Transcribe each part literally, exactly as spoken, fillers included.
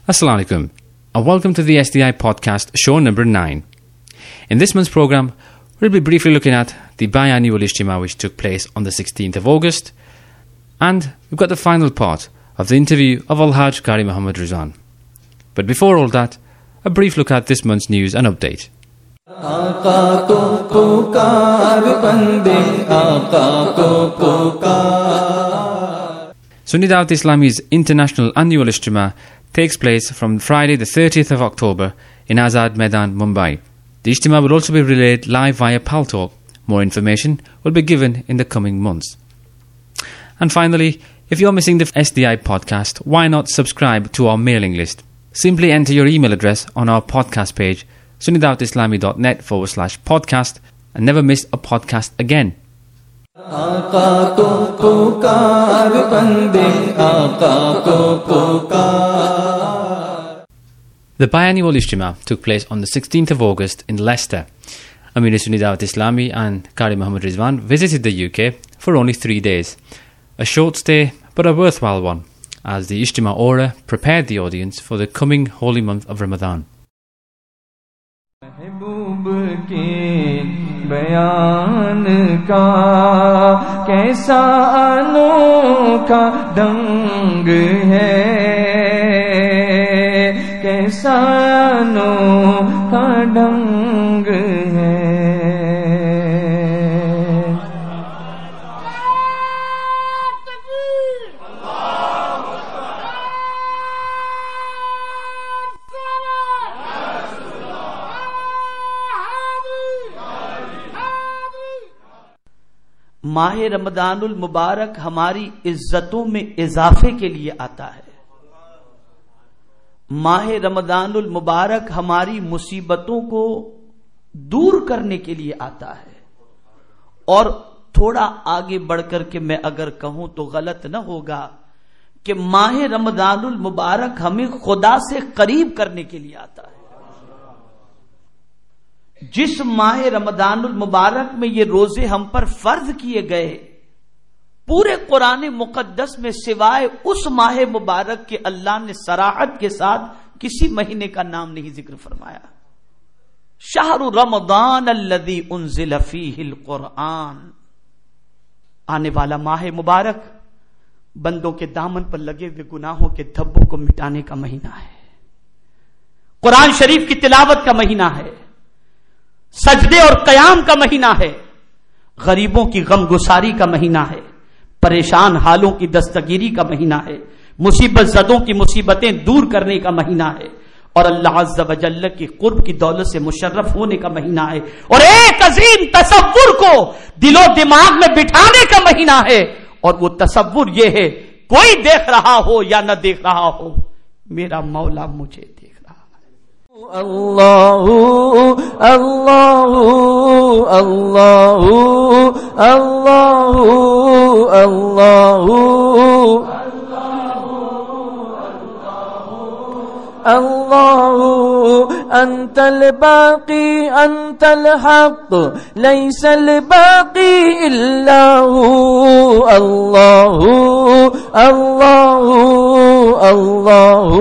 Assalamu alaikum, and welcome to the S D I podcast, show number nine. In this month's programme, we'll be briefly looking at the biannual Ijtima which took place on the sixteenth of August, and we've got the final part of the interview of Al-Hajj Qari Muhammad Rizwan. But before all that, a brief look at this month's news and update. Sunni Dawat Islami's International Annual Ijtima takes place from Friday the thirtieth of October in Azad Maidan, Mumbai. The Ijtima will also be relayed live via Paltalk. More information will be given in the coming months. And finally, if you're missing the S D I podcast, why not subscribe to our mailing list? Simply enter your email address on our podcast page, sunnidawatislami.net forward slash podcast, and never miss a podcast again. The biannual Ijtima took place on the sixteenth of August in Leicester. Amir Sunni Dawat Islami and Qari Muhammad Rizwan visited the U K for only three days. A short stay, but a worthwhile one, as the Ijtima aura prepared the audience for the coming holy month of Ramadan. بیان کا کیسا انوکھا ڈنگ ہے کیسا انوکھا ڈنگ ہے ماہ رمضان المبارک ہماری عزتوں میں اضافے کے لیے آتا ہے. ماہ رمضان المبارک ہماری مصیبتوں کو دور کرنے کے لیے آتا ہے. اور تھوڑا آگے بڑھ کر کے میں اگر کہوں تو غلط نہ ہوگا کہ ماہ رمضان المبارک ہمیں خدا سے قریب کرنے کے لیے آتا ہے. جس ماہ رمضان المبارک میں یہ روزے ہم پر فرض کیے گئے، پورے قرآن مقدس میں سوائے اس ماہ مبارک کے اللہ نے صراحت کے ساتھ کسی مہینے کا نام نہیں ذکر فرمایا. شہر رمضان الذی انزل فیہ القرآن، آنے والا ماہ مبارک بندوں کے دامن پر لگے ہوئے گناہوں کے دھبوں کو مٹانے کا مہینہ ہے، قرآن شریف کی تلاوت کا مہینہ ہے، سجدے اور قیام کا مہینہ ہے، غریبوں کی غم گساری کا مہینہ ہے، پریشان حالوں کی دستگیری کا مہینہ ہے، مصیبت زدوں کی مصیبتیں دور کرنے کا مہینہ ہے، اور اللہ عز و جل کی قرب کی دولت سے مشرف ہونے کا مہینہ ہے، اور ایک عظیم تصور کو دل و دماغ میں بٹھانے کا مہینہ ہے. اور وہ تصور یہ ہے، کوئی دیکھ رہا ہو یا نہ دیکھ رہا ہو، میرا مولا مجھے دیکھ رہا ہے. اللہ اللہ اللہ اللہ اللہ اللہ انت الباقی انت الحق لیس الباقی الا هو اللہ اللہ اللہ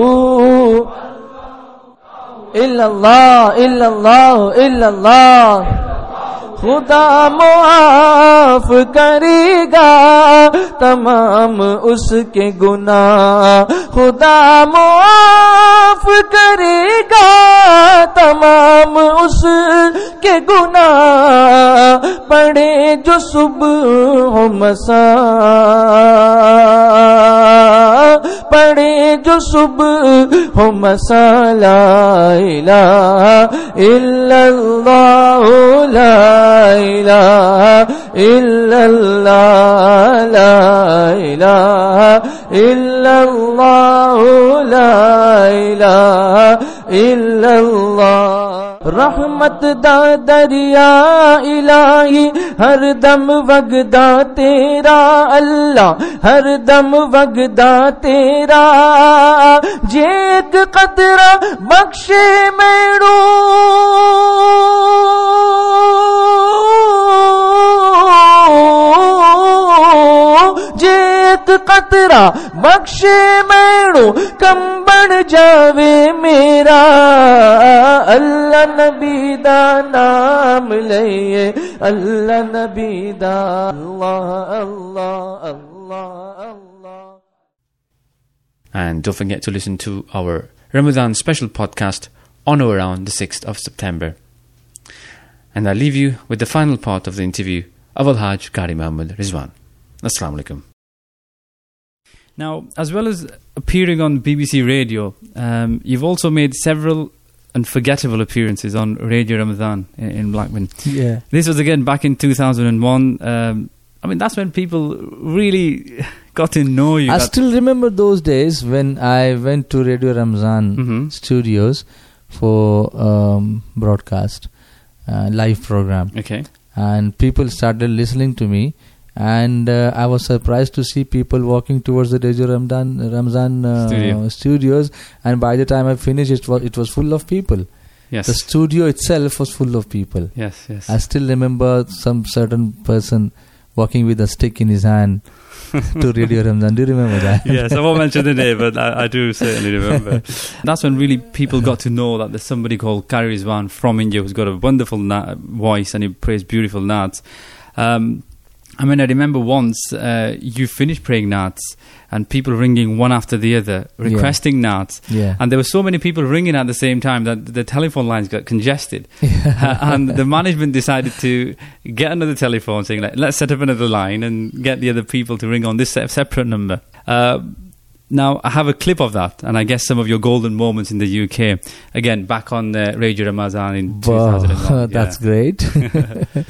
الا اللہ الا اللہ الا اللہ. خدا معاف کرے گا تمام اس کے گناہ، خدا معاف کرے گا تمام اس کے گناہ، پڑھے جو صبح و مساء، پڑھے جو صبح و مساء، لا الہ الا اللہ لا الہ الا اللہ لا الہ الا اللہ لا الہ الا اللہ. رحمت دا دریا الہی ہر دم وگدا تیرا اللہ، ہر دم وگدا تیرا، جیک قطرہ بخشے میڑو جیک قطرہ بخشے میڑو जानू कम बन जावे मेरा अल्लाह नबी दा नाम लइए अल्लाह नबी दा अल्लाह अल्लाह अल्लाह अल्लाह. And don't forget to listen to our Ramadan special podcast on or around the sixth of September. And I leave you with the final part of the interview of Al-Hajj Qari Muhammad Rizwan. Assalamu alaikum. Now, as well as appearing on B B C Radio, um, you've also made several unforgettable appearances on Radio Ramadan in, in Blackburn. Yeah. This was again back in two thousand one. Um, I mean, that's when people really got to know you. I got still remember those days when I went to Radio Ramzan Mhm. studios for um, broadcast, uh, live program. Okay. And people started listening to me. And uh, I was surprised to see people walking towards the Radio Ramzan, Ramzan uh, Studio. studios. And by the time I finished, it was, it was full of people. Yes. The studio itself was full of people. Yes, yes. I still remember some certain person walking with a stick in his hand to Radio Ramzan. Do you remember that? Yes, I won't mention the name, but I, I do certainly remember. That's when really people got to know that there's somebody called Qari Rizwan from India who's got a wonderful na- voice and he plays beautiful naats. Um, I mean, I remember once uh, you finished praying naats and people ringing one after the other, requesting yeah. naats. Yeah. And there were so many people ringing at the same time that the telephone lines got congested. uh, and the management decided to get another telephone saying, like, let's set up another line and get the other people to ring on this se- separate number. Uh, now, I have a clip of that, and I guess some of your golden moments in the U K. Again, back on uh, Radio Ramazan in two thousand one. That's yeah. great.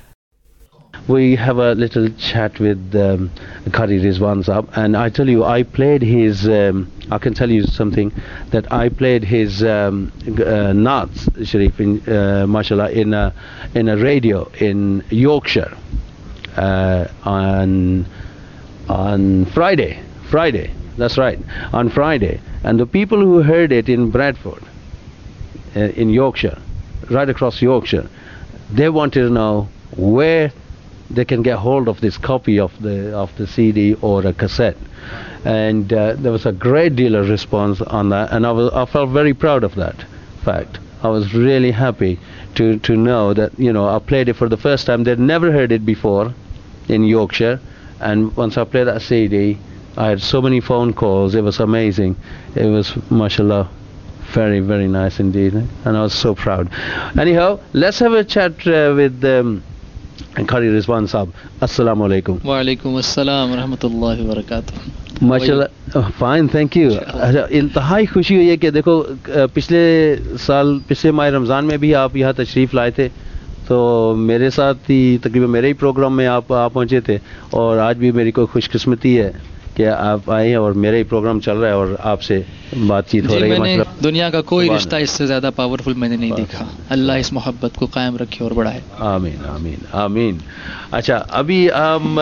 We have a little chat with um, Qari Rizwan Saab, and I tell you, I played his, um, I can tell you something, that I played his um, uh, Naats Sharif, in, uh, mashallah, in a, in a radio in Yorkshire uh, on, on Friday, Friday, that's right, on Friday. And the people who heard it in Bradford, uh, in Yorkshire, right across Yorkshire, they wanted to know where they can get hold of this copy of the of the C D or a cassette, and uh, there was a great deal of response on that, and I was I felt very proud of that fact. I was really happy to to know that, you know, I played it for the first time. They'd never heard it before in Yorkshire, and once I played that C D, I had so many phone calls. It was amazing. It was, mashallah, very very nice indeed, and I was so proud. Anyhow, let's have a chat uh, with um, Qari Rizwan Saab. Assalamu alaikum. Wa alaikum assalam wa rahmatullahi wa barakatuh. माशाल्लाह, fine, thank you. अच्छा, इंतहाई खुशी हुई है कि देखो पिछले साल पिछले माह रमज़ान में भी आप यहाँ तशरीफ़ लाए थे, तो मेरे साथ ही तकरीबन मेरे ही प्रोग्राम में आप आप पहुँचे थे, और आज भी मेरी कोई खुशकिस्मती है कि आप आए हैं और मेरा ही प्रोग्राम चल रहा है और आपसे बातचीत हो रही है. मैंने दुनिया का कोई रिश्ता इससे ज़्यादा पावरफुल मैंने नहीं देखा. अल्लाह इस मोहब्बत को कायम रखे और बढ़ाए. आमीन आमीन आमीन. अच्छा, अभी हम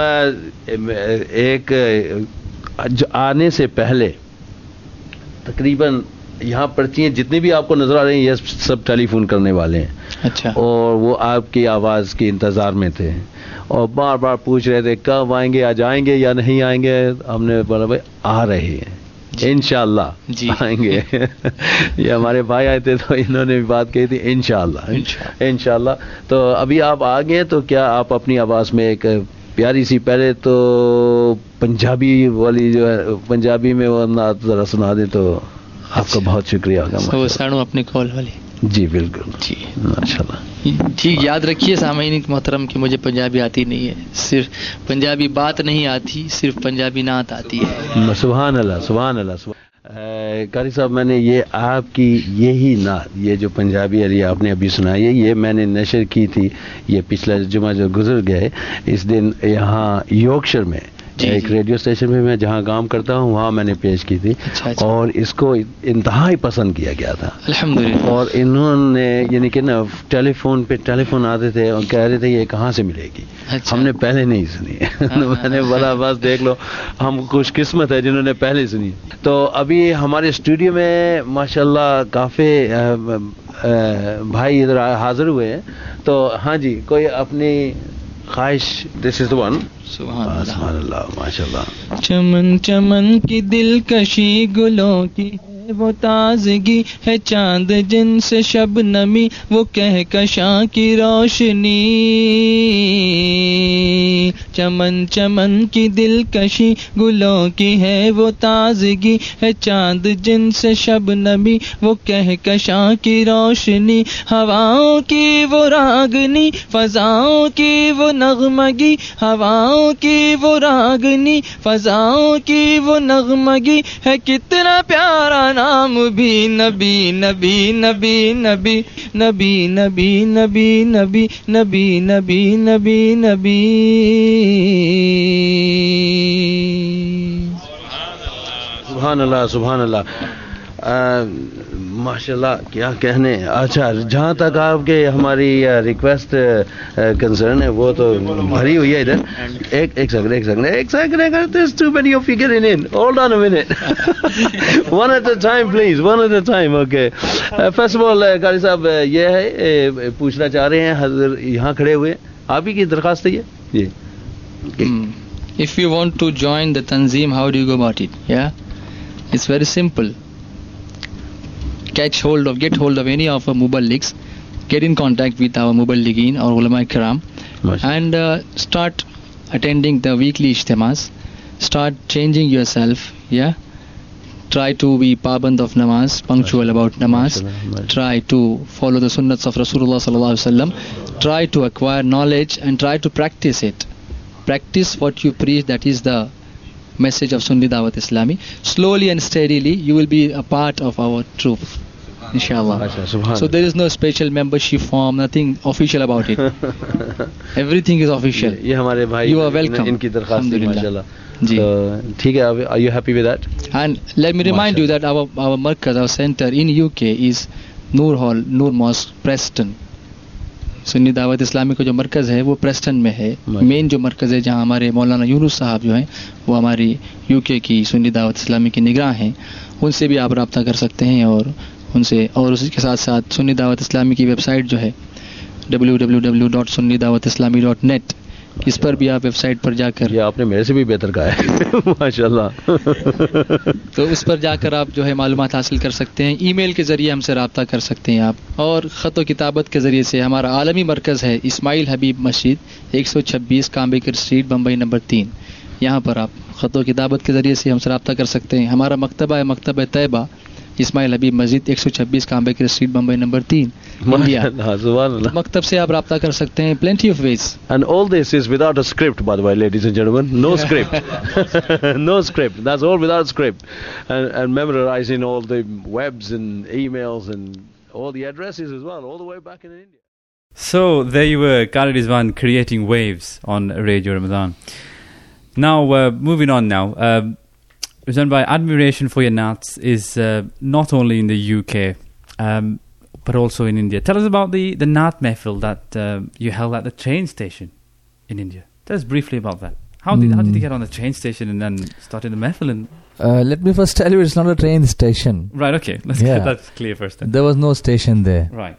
एक आने से पहले तकरीबन यहाँ पर्चियाँ जितनी भी आपको नजर आ रही हैं, ये सब टेलीफोन करने वाले हैं. अच्छा. और वो आपकी आवाज़ के इंतज़ार में थे और बार बार पूछ रहे थे कब आएंगे, आज आएंगे या नहीं आएंगे. हमने बोला भाई आ रहे हैं, इंशाअल्लाह आएंगे. ये हमारे भाई आए थे तो इन्होंने भी बात कही थी, इंशाअल्लाह इंशाअल्लाह. तो अभी आप आ गए, तो क्या आप अपनी आवाज़ में एक प्यारी सी, पहले तो पंजाबी वाली जो है, पंजाबी में वो नात जरा सुना दे तो आपका बहुत शुक्रिया होगा. साड़ू अपनी कॉल वाली. जी बिल्कुल जी, माशाल्लाह. ठीक, याद रखिए सामीन मोहतरम कि मुझे पंजाबी आती नहीं है. सिर्फ पंजाबी बात नहीं आती, सिर्फ पंजाबी नात आती है. सुभान अल्लाह सुभान अल्लाह. कारी साहब, मैंने ये आपकी यही नात, ये जो पंजाबी अली आपने अभी सुनाई है, ये मैंने नशर की थी ये पिछला जुमा जो गुजर गए, इस दिन यहाँ यॉर्कशायर में एक रेडियो स्टेशन में मैं जहाँ काम करता हूँ वहाँ मैंने पेश की थी. अच्छा, अच्छा. और इसको इंतहाई पसंद किया गया था अल्हम्दुलिल्लाह. और इन्होंने यानी कि ना टेलीफोन पे टेलीफोन आते थे और कह रहे थे ये कहाँ से मिलेगी. अच्छा. हमने पहले नहीं सुनी. मैंने बोला बस देख लो, हम खुशकिस्मत है जिन्होंने पहले सुनी. तो अभी हमारे स्टूडियो में माशाल्लाह काफ़ी भाई इधर हाजिर हुए हैं. तो हाँ जी, कोई अपनी ख्वाहिश. This is the one. सुभान अल्लाह माशाल्लाह. चमन चमन की दिलकशी गुलों की है वो ताजगी है चांद जिनसे शबनमी वो कहकशां की रोशनी चमन चमन की दिलकशी गुलों की है वो ताजगी है चांद जिनसे शबनमी वो कहकशां की रोशनी हवाओं की वो रागनी फजाओं की वो नगमगी हवाओं की वो रागनी फजाओं की वो नगमगी है कितना प्यारा नाम भी नबी नबी नबी नबी नबी नबी नबी नबी नबी नबी नबी नबी सुभान अल्लाह सुभान अल्लाह माशाल्लाह क्या कहने। अच्छा जहाँ तक आपके हमारी रिक्वेस्ट कंसर्न है वो तो भरी हुई है इधर। एक एक सेकंड एक सेकंड एक second there's too many of you getting in. Hold on a minute. One at a time please, one at a time. Okay. uh, first of all कारी साहब ये है पूछना चाह रहे हैं हजर यहाँ खड़े हुए आप ही की दरखास्त है ये ये Hmm. If you want to join the Tanzeem, how do you go about it? Yeah, it's very simple. Catch hold of, get hold of any of our Muballighs, get in contact with our Muballighin or Ulama Kiram, and uh, start attending the weekly ijtimas. Start changing yourself. Yeah, try to be paband of namaz, punctual about namaz. Try to follow the sunnats of Rasulullah sallallahu alaihi wasallam. Try to acquire knowledge and try to practice it. Practice what you preach. That is the message of Sunni Dawat Islami. Slowly and steadily you will be a part of our troop, inshallah. So there is no special membership form, nothing official about it. Everything is official. ये हमारे भाई you are welcome. इनकी दरखास्त है माशाल्लाह जी ठीक है। Are you happy with that? And let me remind you that our our markaz, our center in U K is Noor Hall, Noor Mosque, Preston. Sunni Dawat इस्लामी का जो मरकज़ है वो प्रेस्टन में है। मेन जो मरकज़ है जहाँ हमारे मौलाना यूनुस साहब जो हैं वो हमारी यूके की सुन्नी दावत इस्लामी की निगरान हैं। उनसे भी आप रब्ता कर सकते हैं और उनसे और उसी के साथ साथ सुन्नी दावत इस्लामी की वेबसाइट जो है W W W dot Sunni Dawat Islami dot net, इस पर भी आप वेबसाइट पर जाकर ये आपने मेरे से भी बेहतर कहा है माशाल्लाह तो उस पर जाकर आप जो है मालूमात हासिल कर सकते हैं। ईमेल के ज़रिए हमसे रब्ता कर सकते हैं आप, और ख़त व किताबत के ज़रिए से हमारा आलमी मरकज़ है इस्माइल हबीब मस्जिद एक सौ छब्बीस काम्बेकर स्ट्रीट बम्बई नंबर तीन। यहाँ पर आप ख़त व किताबत के ज़रिए से हमसे रब्ता कर सकते हैं। हमारा मकतबा है मकतबा तैयबा इस्माइल हबीब मस्जिद एक सौ छब्बीस काम्बेकर स्ट्रीट बम्बई नंबर तीन इंडिया। मकतब से आप रब्ता कर सकते हैं। plenty of ways. And all this is without a script, by the way, ladies and gentlemen. No script. No script. That's all without script. And, and memorizing all the webs and emails and all the addresses as well, all the way back in India. So there you were, Qari Rizwan creating waves on Radio Ramadan. Now, uh, moving on now. Uh, Rizwan bhai, admiration for your Naats is uh, not only in the U K, um, but also in India. Tell us about the, the Naat Mehfil that uh, you held at the train station in India. Tell us briefly about that. How did, mm. how did you get on the train station and then started the Mehfil? And uh, let me first tell you, it's not a train station. Right, okay. Let's yeah. get that clear first then. There was no station there. Right.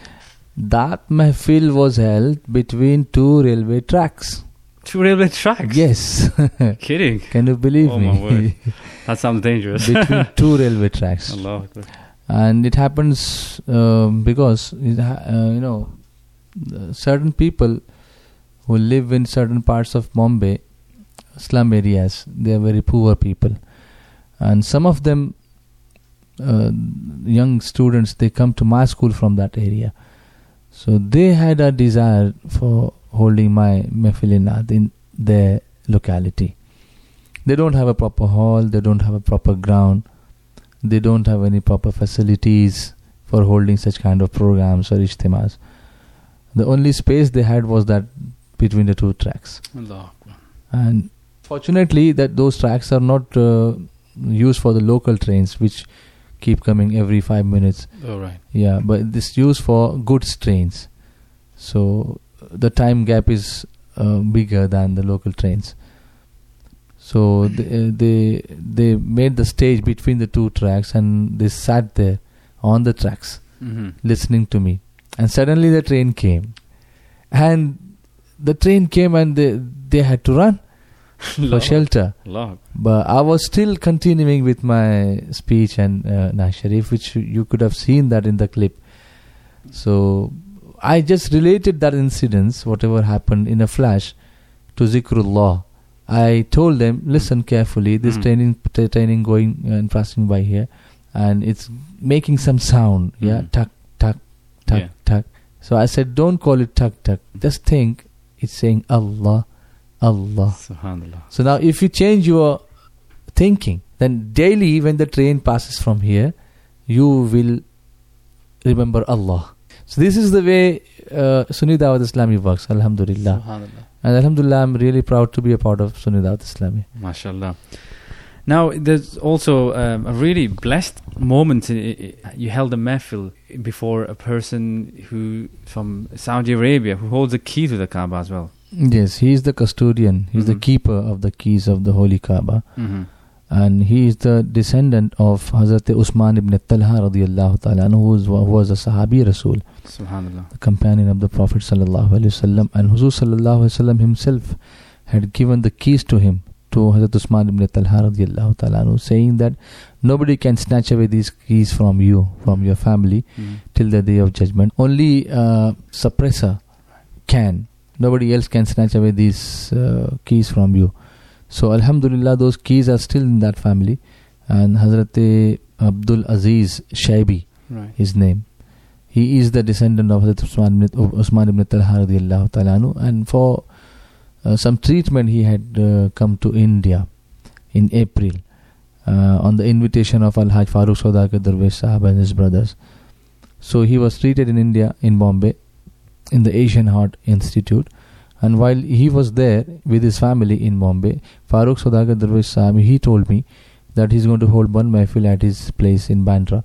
That Mehfil was held between two railway tracks. Two railway tracks? Yes. Kidding? Can you believe oh me? My word. That sounds dangerous. Between two railway tracks. Allah Akbar. And it happens um, because, it ha- uh, you know, certain people who live in certain parts of Bombay, slum areas, they are very poor people. And some of them, uh, young students, they come to my school from that area. So they had a desire for holding my Mehfil-e-Naat in their locality. They don't have a proper hall, they don't have a proper ground, they don't have any proper facilities for holding such kind of programs or ijtimas. The only space they had was that between the two tracks. Allah. And fortunately that those tracks are not uh, used for the local trains which keep coming every five minutes. Oh, right. Yeah, but this used for goods trains. So the time gap is uh, bigger than the local trains. So they, they they made the stage between the two tracks and they sat there on the tracks mm-hmm. listening to me. And suddenly the train came. And the train came and they, they had to run. for shelter. Allah. But I was still continuing with my speech and uh, Naaz Sharif, which you could have seen that in the clip. So I just related that incident, whatever happened, in a flash to Zikrullah. I told them, listen carefully, this mm. training t- training going and passing by here, and it's making some sound, mm. yeah, tuck, tuck, tuck, yeah. tuck. So I said, don't call it tuck, tuck. Just think it's saying Allah, Allah. Subhanallah. So now if you change your thinking, then daily when the train passes from here, you will remember Allah. So this is the way uh, Sunni Dawat Islami works, alhamdulillah. Subhanallah. And alhamdulillah, I'm really proud to be a part of Sunni Dawat Islami. MashaAllah. Now, there's also um, a really blessed moment. You held a mehfil before a person who from Saudi Arabia who holds the key to the Kaaba as well. Yes, he is the custodian. He's mm-hmm. the keeper of the keys of the Holy Kaaba. Mm-hmm. And he is the descendant of Hazrat Usman ibn Talha radiyallahu ta'ala, who was, who was a Sahabi Rasul. Subhanallah. The companion of the Prophet sallallahu alaihi wasallam. And Huzur sallallahu alaihi wasallam himself had given the keys to him, to Hazrat Usman ibn Talha radiyallahu ta'ala, saying that nobody can snatch away these keys from you, from your family, mm. till the day of judgment. Only uh, suppressor can. Nobody else can snatch away these uh, keys from you. So alhamdulillah, those keys are still in that family. And Hazrat Abdul Aziz Shaibi, right. his name. He is the descendant of Hazrat Usman ibn, Usman ibn Talha radiyallahu ta'ala. And for uh, some treatment he had uh, come to India in April uh, on the invitation of Al-Hajj Farooq Saudagar Darwish Sahab and his brothers. So he was treated in India, in Bombay, in the Asian Heart Institute. And while he was there with his family in Bombay, Farooq Saudagar Darwish Sahab, he told me that he's going to hold one mehfil at his place in Bandra.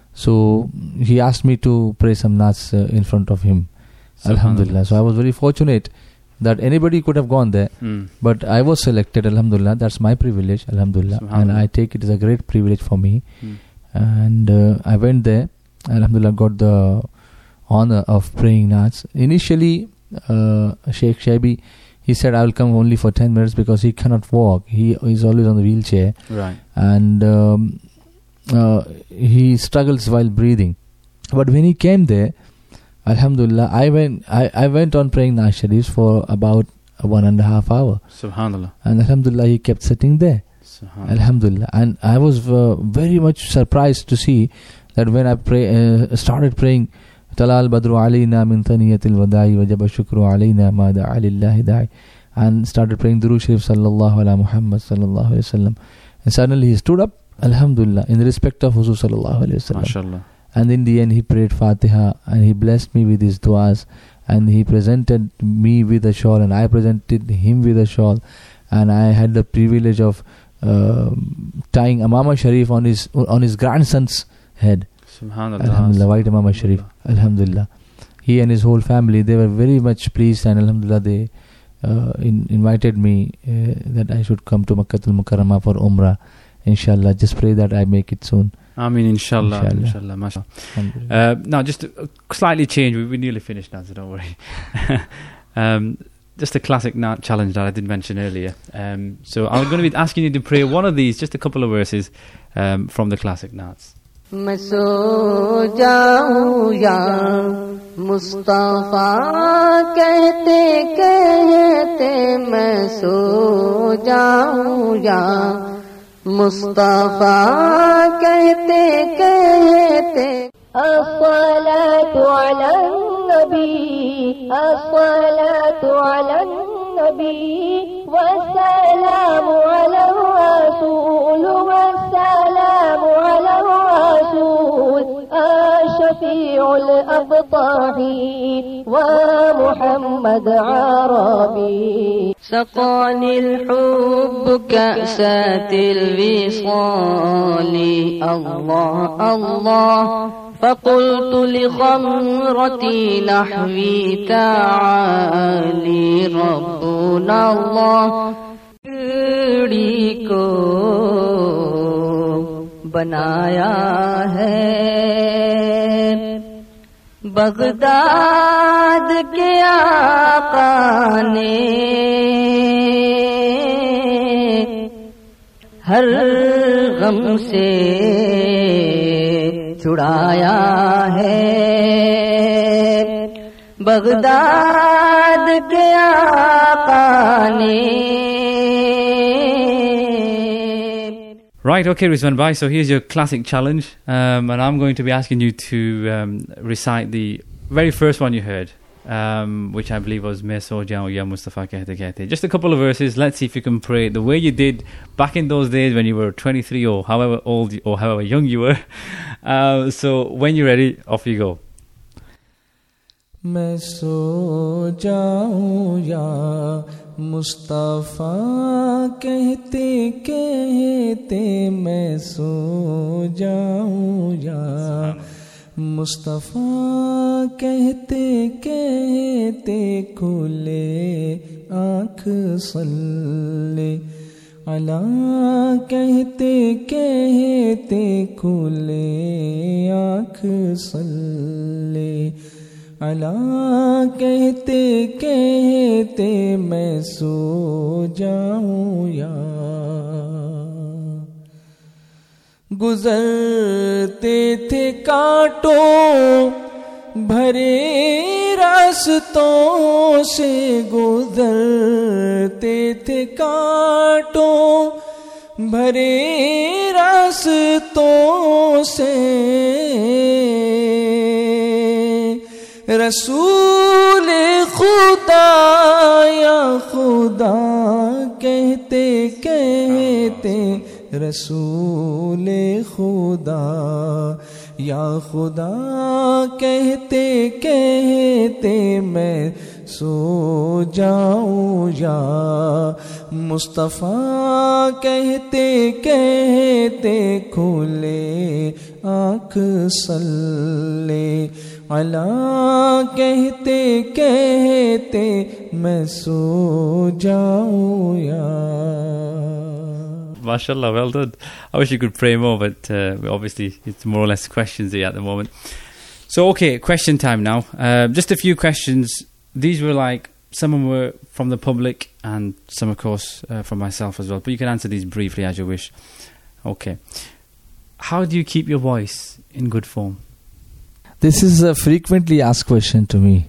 So he asked me to pray some naaz uh, in front of him. Alhamdulillah. So I was very fortunate that anybody could have gone there, mm. but I was selected. Alhamdulillah. That's my privilege. Alhamdulillah. And I take it as a great privilege for me. Mm. And uh, I went there. Alhamdulillah, got the honor of praying naaz. Initially, uh, Sheikh Shaibi, he said, I will come only for ten minutes because he cannot walk. He is always on the wheelchair. Right. And um, uh, he struggles while breathing. But when he came there, Alhamdulillah, I went I, I went on praying Naaz Sharif for about one and a half hour. Subhanallah. And Alhamdulillah, he kept sitting there. Subhanallah. Alhamdulillah. And I was uh, very much surprised to see that when I pray, uh, started praying, Talal Badru Alayna min Thaniyatil Wada'i Wajaba Shukru Alayna Ma Da'a Lillahi Da'i, and started praying Durood Sharif Sallallahu Ala Muhammad Sallallahu Alaihi Wasallam. And suddenly he stood up, Alhamdulillah, in respect of Huzur Sallallahu Alaihi Wasallam. MashaAllah. And in the end he prayed Fatiha and he blessed me with his du'as, and he presented me with a shawl and I presented him with a shawl, and I had the privilege of uh, tying Amama Sharif on his on his grandson's head. Subhanallah. Alhamdulillah, white Amama Sharif. Alhamdulillah. He and his whole family, they were very much pleased, and Alhamdulillah, they uh, in, invited me uh, that I should come to Makkatul Mukarramah for Umrah. Inshallah, just pray that I make it soon. I mean, inshallah, inshallah, inshallah, mashallah. Uh, now, just to slightly change, we, we nearly finished now, so don't worry. um, just a classic naat challenge that I did mention earlier. Um, so I'm going to be asking you to pray one of these, just a couple of verses um, from the classic naats. मैं सो जाऊं या मुस्तफा कहते कहते मैं सो जाऊं या मुस्तफा कहते कहते अस्सलातु अला नबी अस्सलातु अला नबी वस्सलामु अला रसूल वस्सलामु अला रसूल الشفيع الأبطاحي ومحمد عربي سقاني الحب كأسات الوصال الله الله فقلت لخمرتي نحوي تعالي ربنا الله को बनाया है बगदाद के आका ने हर गम से छुड़ाया है बगदाद के आका ने. Right, okay, Rizwan Bhai, so here's your classic challenge, um, and I'm going to be asking you to um, recite the very first one you heard, um, which I believe was Main So Jaun Ya Mustafa Kehte Kehte. Just a couple of verses, let's see if you can pray it the way you did back in those days when you were twenty-three or however old or however young you were. Uh, so when you're ready, off you go. मैं सो जाऊं या मुस्तफा कहते कहते मैं सो जाऊं या मुस्तफा कहते कहते खुले आँख सल्ले अला कहते कहते खुले आँख सल्ले अला कहते कहते मैं सो जाऊं या गुजरते थे कांटों भरे रास्तों से गुजरते थे कांटों भरे रास्तों से रसूल खुदा या खुदा कहते कहते रसूल खुदा या खुदा कहते कहते मैं सो जाऊं या मुस्तफा कहते कहते खुले आँख सल्ले अला कहते कहते मैं सो जाऊं या. Mashallah, well done. I wish you could pray more, but uh, obviously it's more or less questions here at the moment. So, okay, question time now. Uh, just a few questions. These were like, some were from the public and some, of course, uh, from myself as well. But you can answer these briefly as you wish. Okay. How do you keep your voice in good form? This is a frequently asked question to me.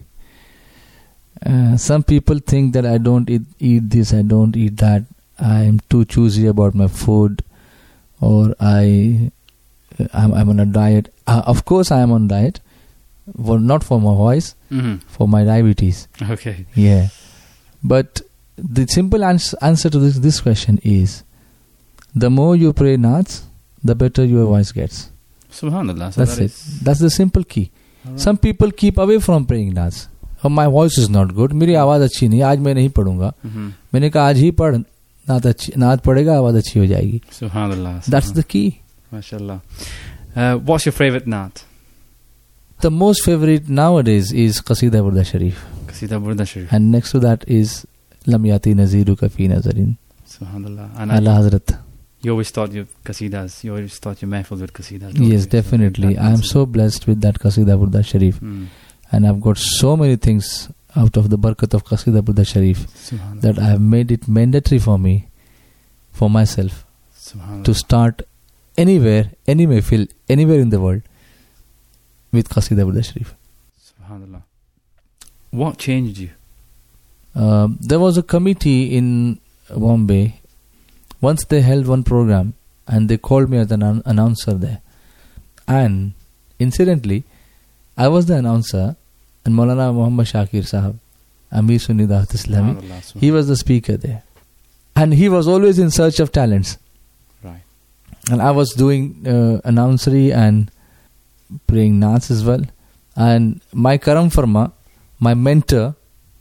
Uh, some people think that I don't eat, eat this, I don't eat that. I am too choosy about my food, or I, I'm, I'm on a diet. Uh, of course, I am on diet, well, not for my voice, mm-hmm. for my diabetes. Okay. Yeah, but the simple ans- answer to this this question is: the more you pray naats, the better your voice gets. Subhanallah. So That's that it. is That's the simple key. Right. Some people keep away from praying naats. Oh, my voice is not good. मेरी आवाज़ अच्छी नहीं. आज मैं नहीं पढ़ूंगा. Mm-hmm. मैंने कहा आज ही पढ़. नात अच्छी नात पढ़ेगा आवाज़ अच्छी हो जाएगी. Subhanallah. That's the key. MashaAllah. Uh, what's your favorite naat? The most favorite nowadays is Qasida Burda Sharif. Qasida Burda Sharif. And next to that is Lam Yati Naziru Kafi Nazarin. Subhanallah. And Allah Hazrat. You always thought your qasidas, you always thought your mahfuz with qasidas. Yes, definitely. I am so blessed with that Qasida Burda Sharif. Mm. And I've got so many things out of the barakat of Qasida Burda Sharif that I have made it mandatory for me, for myself, to start anywhere, any mahfil, anywhere in the world with Qasida Burda Sharif. Subhanallah. What changed you? Uh, there was a committee in Bombay. Once they held one program and they called me as an an- announcer there. And incidentally, I was the announcer and Maulana Muhammad Shakir Sahab, Amir Sunni Dawat Islami, he was the speaker there. And he was always in search of talents. Right. And I was doing uh, announcery and praying naats as well. And my Karam Farma, my mentor,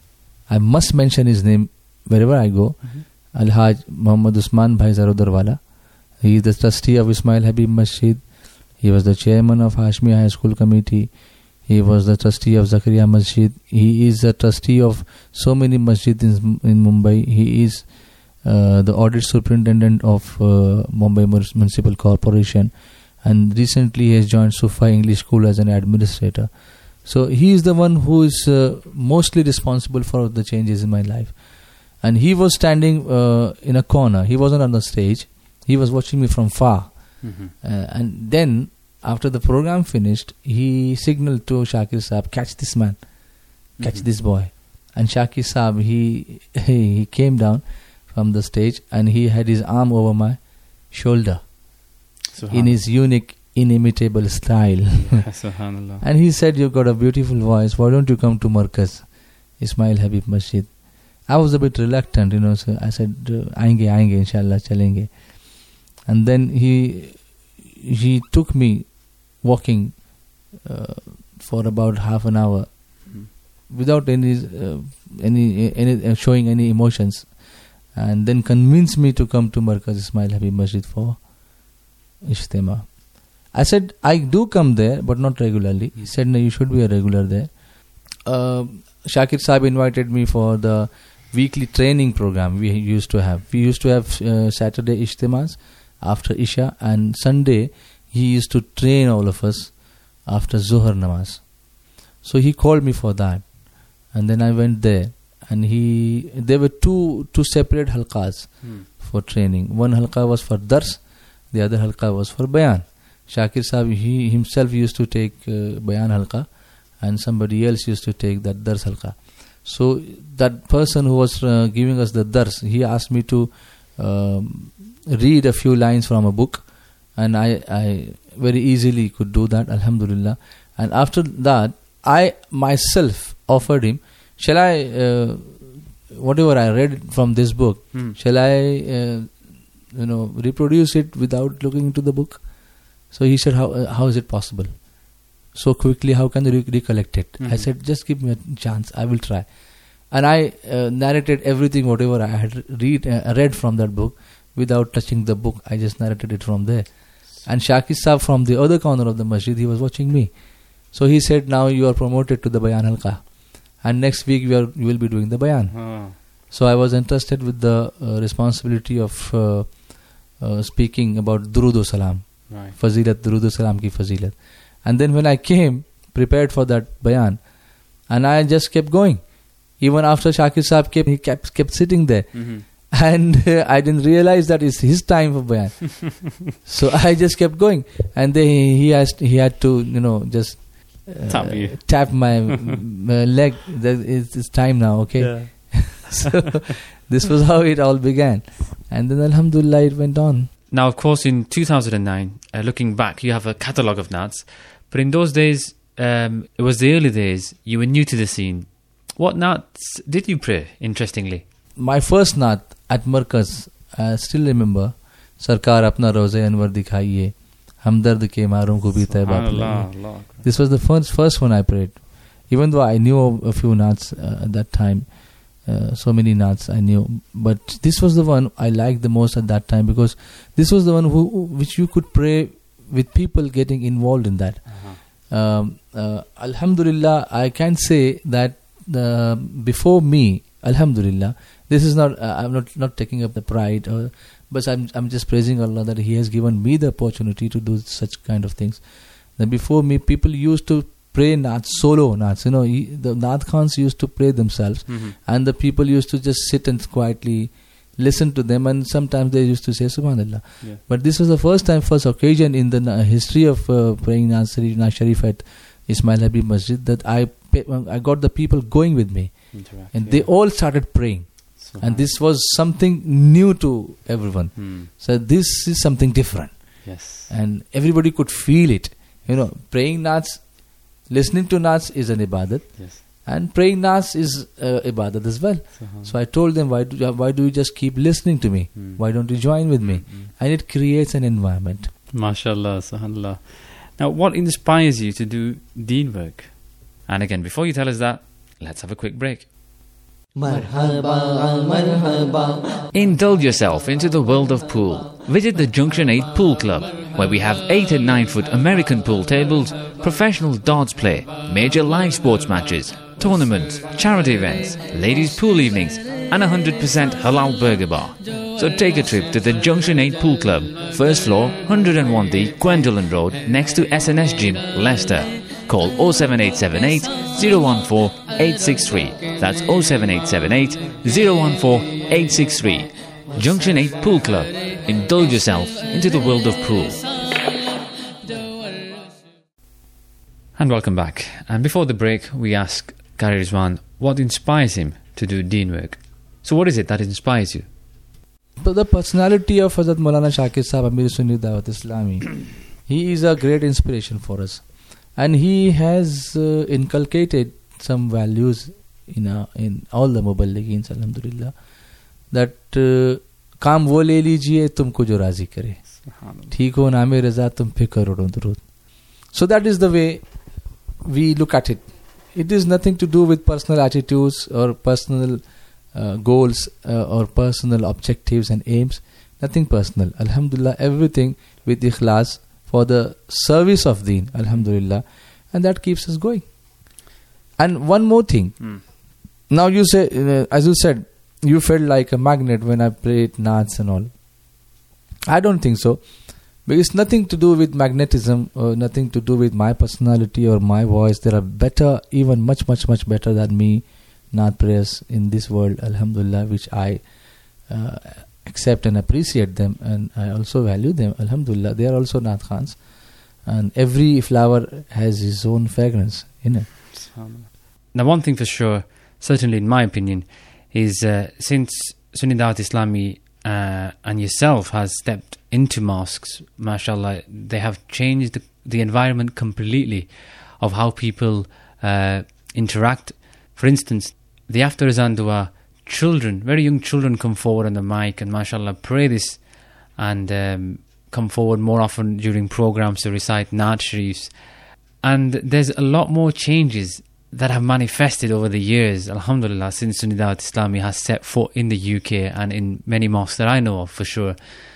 I must mention his name wherever I go, mm-hmm. Al-Haj Muhammad Usman Bhai Zarudarwala. He is the trustee of Ismail Habib Masjid. He was the chairman of Hashmi High School Committee. He was the trustee of Zakaria Masjid. He is the trustee of so many masjids in, in Mumbai. He is uh, the audit superintendent of uh, Mumbai Municipal Corporation. And recently he has joined Sufi English School as an administrator. So he is the one who is uh, mostly responsible for the changes in my life. And he was standing uh, in a corner. He wasn't on the stage. He was watching me from far. Mm-hmm. Uh, and then, after the program finished, he signaled to Shakir Saab, catch this man, catch Mhm. this boy. And Shakir Saab, he, he he came down from the stage and he had his arm over my shoulder in his unique, inimitable style. Yeah, Subhanallah. And he said, you've got a beautiful voice, why don't you come to Markaz, Ismail Habib Masjid? I was a bit reluctant, you know, so I said, aayenge, aayenge, inshallah, chalenge. And then he he took me walking uh, for about half an hour Mhm. without any uh, any any uh, showing any emotions, and then convinced me to come to Markaz Ismail Habib Masjid for Ijtima. I said, I do come there, but not regularly. He said, no, you should be a regular there. Uh, Shakir Saab invited me for the weekly training program we used to have. We used to have uh, Saturday Ijtimas after Isha, and Sunday he used to train all of us after Zuhr Namaz. So he called me for that, and then I went there, and he there were two two separate halqas Hmm. for training. One halqa was for dars, the other halqa was for bayan. Shakir Saab, he himself used to take uh, bayan halqa, and somebody else used to take that dars halqa. So that person who was uh, giving us the dars, he asked me to um, read a few lines from a book, and I, I very easily could do that, alhamdulillah. And after that, I myself offered him, shall I, uh, whatever I read from this book, Hmm. shall I, uh, you know, reproduce it without looking into the book? So he said, how, uh, how is it possible? So quickly, how can you re- recollect it? I Mhm. said, just give me a chance, I will try. And I uh, narrated everything, whatever I had read, uh, read from that book, without touching the book. I just narrated it from there. And Shakir Saab from the other corner of the masjid, he was watching me. So he said, now you are promoted to the Bayan Halqa, and next week you, are, you will be doing the Bayan. Oh. So I was entrusted with the uh, responsibility of uh, uh, speaking about Durud o Salam, Right. Fazilat, Durud o Salam ki Fazilat. And then when I came, prepared for that Bayan, and I just kept going. Even after Shakir Saab came, he kept, kept sitting there. Mhm. And uh, I didn't realize that it's his time for Bayan. So I just kept going. And then he, he, has, he had to, you know, just uh, Tap you. tap my, my leg. That it's, it's time now, okay? So this was how it all began. And then alhamdulillah it went on. Now, of course, in two thousand nine, uh, looking back, you have a catalogue of Naats. But in those days, um, it was the early days. You were new to the scene. What Naats did you pray, interestingly? My first Naat at Markaz, I still remember, Sarkar apna roze anwar dikhaiye, hamdard ke maron ko bhi taiba Subhanallah, pilaye. Allah. This was the first first one I prayed. Even though I knew a few Naats uh, at that time, uh, so many Naats I knew, but this was the one I liked the most at that time, because this was the one who which you could pray with people getting involved in that. Uh-huh. Um, uh, Alhamdulillah, I can say that uh, before me, Alhamdulillah, this is not, uh, I'm not, not taking up the pride, or, but I'm, I'm just praising Allah that He has given me the opportunity to do such kind of things. Then before me, people used to pray Naats, solo Naats, you know, he, the Naat Khans used to pray themselves, Mhm. and the people used to just sit and quietly listen to them, and sometimes they used to say Subhanallah. Yeah. But this was the first time, first occasion in the na- history of uh, praying Naat Sharif at Ismail Habib Masjid that I pa- I got the people going with me, Interact, and yeah. they all started praying, and this was something new to everyone. Hmm. So this is something different, Yes. and everybody could feel it. You know, praying Naats, listening to Naats is an ibadat, Yes. and praying Naats is uh, ibadat as well. Subhanallah. So I told them, why do you, why do you just keep listening to me? Hmm. Why don't you join with me? And it creates an environment. MashaAllah, subhanallah. Now, what inspires you to do deen work? And again, before you tell us that, let's have a quick break. Indulge yourself into the world of pool. Visit the Junction eight Pool Club, where we have eight and nine foot American pool tables, professional darts play, major live sports matches, tournaments, charity events, ladies' pool evenings, and a one hundred percent halal burger bar. So take a trip to the Junction eight Pool Club, first floor, one oh one D, Gwendolyn Road, next to S N S Gym, Leicester. Call oh seven eight seven eight, oh one four, eight six three. That's oh seven eight seven eight, oh one four, eight six three. Junction eight Pool Club. indulge yourself into the world of pool. And welcome back. And before the break, we asked Qari Rizwan what inspires him to do deen work. So what is it that inspires you? So the personality of Hazrat Maulana Shakir Sahib, Amir Sunni Dawat Islami, he is a great inspiration for us. And he has uh, inculcated some values in uh, in all the Muballigheens, alhamdulillah, that uh, काम वो ले लीजिए तुमको जो राजी करे, ठीक हो नामे रजा तुम पे करोड़ों दुरूद. So that is the way we look at it. It is nothing to do with personal attitudes or personal uh, goals uh, or personal objectives and aims. Nothing personal. Alhamdulillah, everything with ikhlas for the service of deen. Alhamdulillah. And that keeps us going. And one more thing. Mm. Now you say, uh, as you said, you felt like a magnet when I played naats and all. I don't think so. But it's nothing to do with magnetism or nothing to do with my personality or my voice. There are better, even much, much, much better than me, naat prayers in this world, alhamdulillah, which I uh, accept and appreciate them, and I also value them, alhamdulillah. They are also naat khans. And every flower has its own fragrance in it. Now, one thing for sure, certainly in my opinion, is uh, since Sunni Dawat Islami uh, and yourself has stepped into mosques, mashallah, they have changed the, the environment completely of how people uh, interact. For instance, the after azan dua, children, very young children come forward on the mic and mashallah pray this, and um, come forward more often during programs to recite Naat Sharifs. And there's a lot more changes that have manifested over the years, alhamdulillah, since Sunni Dawat Islami has set foot in the U K and in many mosques that I know of for sure.